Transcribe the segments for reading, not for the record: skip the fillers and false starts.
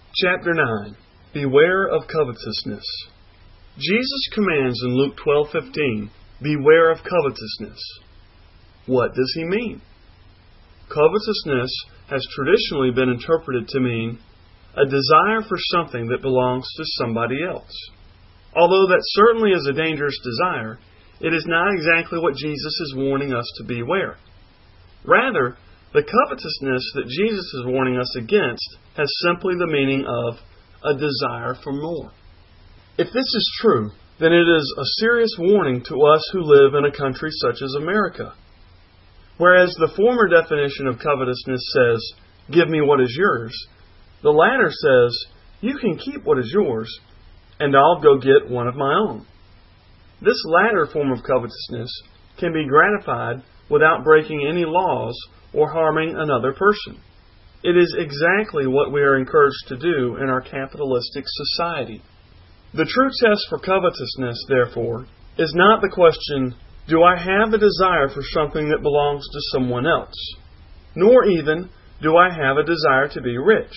Chapter 9. Beware of covetousness. Jesus commands in Luke 12:15, beware of covetousness. What does he mean? Covetousness has traditionally been interpreted to mean a desire for something that belongs to somebody else. Although that certainly is a dangerous desire, it is not exactly what Jesus is warning us to beware. Rather, the covetousness that Jesus is warning us against has simply the meaning of a desire for more. If this is true, then it is a serious warning to us who live in a country such as America. Whereas the former definition of covetousness says, give me what is yours, the latter says, you can keep what is yours, and I'll go get one of my own. This latter form of covetousness can be gratified without breaking any laws or harming another person. It is exactly what we are encouraged to do in our capitalistic society. The true test for covetousness, therefore, is not the question, do I have a desire for something that belongs to someone else? Nor even, do I have a desire to be rich?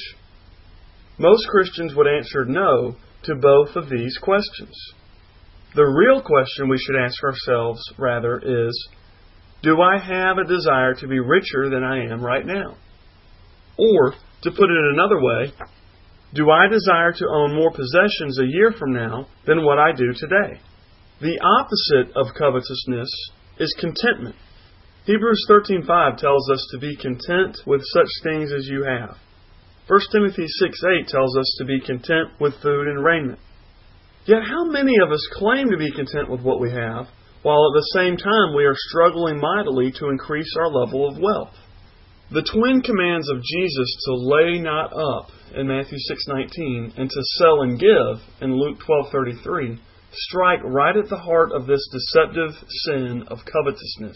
Most Christians would answer no to both of these questions. The real question we should ask ourselves, rather, is, do I have a desire to be richer than I am right now? Or, to put it another way, do I desire to own more possessions a year from now than what I do today? The opposite of covetousness is contentment. Hebrews 13:5 tells us to be content with such things as you have. 1 Timothy 6:8 tells us to be content with food and raiment. Yet how many of us claim to be content with what we have, while at the same time we are struggling mightily to increase our level of wealth? The twin commands of Jesus to lay not up in Matthew 6:19 and to sell and give in Luke 12:33 strike right at the heart of this deceptive sin of covetousness.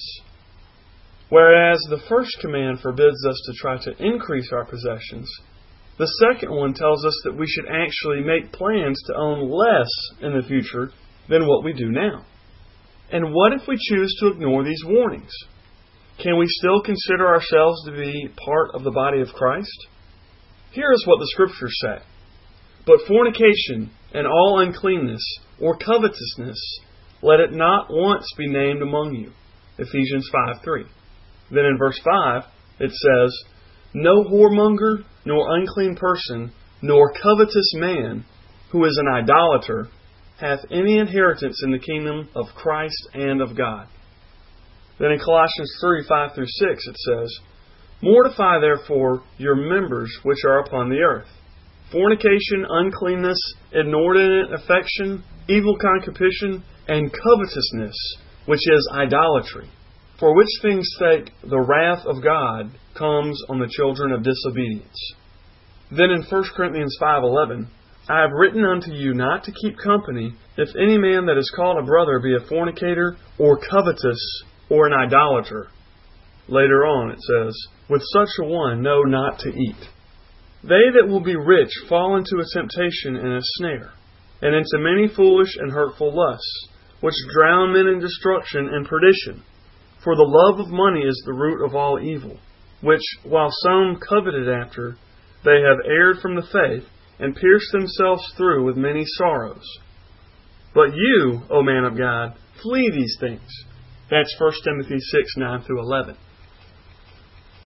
Whereas the first command forbids us to try to increase our possessions, the second one tells us that we should actually make plans to own less in the future than what we do now. And what if we choose to ignore these warnings? Can we still consider ourselves to be part of the body of Christ? Here is what the Scriptures say. But fornication and all uncleanness or covetousness, let it not once be named among you. Ephesians 5:3. Then in verse 5, it says, no whoremonger, nor unclean person, nor covetous man, who is an idolater, hath any inheritance in the kingdom of Christ and of God. Then in Colossians 3:5-6 it says, mortify therefore your members which are upon the earth, fornication, uncleanness, inordinate affection, evil concupiscence, and covetousness, which is idolatry. For which things' sake the wrath of God comes on the children of disobedience. Then in 1 Corinthians 5:11, I have written unto you not to keep company, if any man that is called a brother be a fornicator, or covetous, or an idolater. Later on it says, with such a one know not to eat. They that will be rich fall into a temptation and a snare, and into many foolish and hurtful lusts, which drown men in destruction and perdition. For the love of money is the root of all evil, which, while some coveted after, they have erred from the faith, and pierced themselves through with many sorrows. But you, O man of God, flee these things. That's 1 Timothy 6:9-11.